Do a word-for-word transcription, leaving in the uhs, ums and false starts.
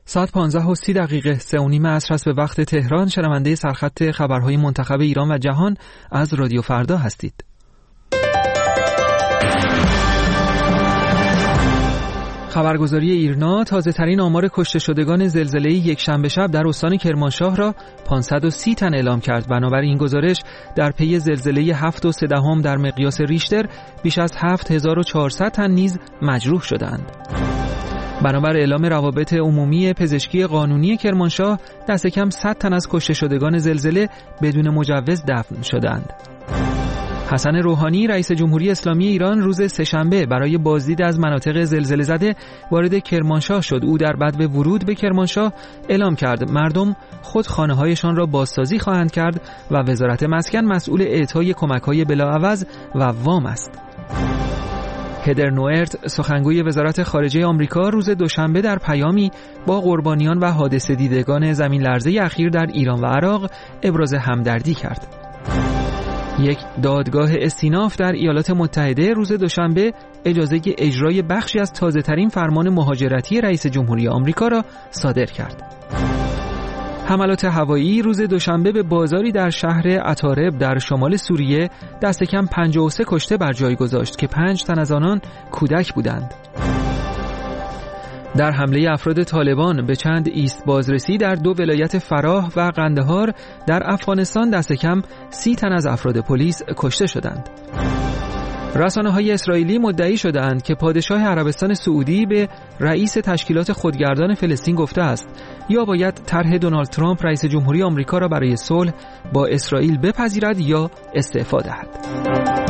ساعت پانزده و سی دقیقه سه و نیم عصر است به وقت تهران. شنونده سرخط خبرهای منتخب ایران و جهان از رادیو فردا هستید. خبرگزاری ایرنا تازه ترین آمار کشته شدگان زلزله یک شنبه شب در استان کرمانشاه را پانصد و سی تن اعلام کرد. بنابر این گزارش در پی زلزله هفت و سه دهم در مقیاس ریشتر بیش از هفت هزار و چهارصد تن نیز مجروح شدند. بنابر اعلام روابط عمومی پزشکی قانونی کرمانشاه دست کم صد تن از کشته شدگان زلزله بدون مجوز دفن شدند. حسن روحانی رئیس جمهوری اسلامی ایران روز سه‌شنبه برای بازدید از مناطق زلزله زده وارد کرمانشاه شد. او در بدو ورود به کرمانشاه اعلام کرد مردم خود خانه‌هایشان را بازسازی خواهند کرد و وزارت مسکن مسئول اعطای کمک‌های بلاعوض و وام است. هدر نوئرت سخنگوی وزارت خارجه آمریکا روز دوشنبه در پیامی با قربانیان و حادثه دیدگان زمین لرزه اخیر در ایران و عراق ابراز همدردی کرد. یک دادگاه استیناف در ایالات متحده روز دوشنبه اجازه اجرای بخشی از تازه‌ترین فرمان مهاجرتی رئیس جمهوری آمریکا را صادر کرد. حملات هوایی روز دوشنبه به بازاری در شهر عطارب در شمال سوریه دست کم پنجاه و سه کشته بر جای گذاشت که پنج تن از آنان کودک بودند. در حمله افراد طالبان به چند ایست بازرسی در دو ولایت فراه و قندهار در افغانستان دست کم سی تن از افراد پلیس کشته شدند. رسانه‌های اسرائیلی مدعی شدند که پادشاه عربستان سعودی به رئیس تشکیلات خودگردان فلسطین گفته است یا باید طرح دونالد ترامپ رئیس جمهوری آمریکا را برای صلح با اسرائیل بپذیرد یا استعفا دهد.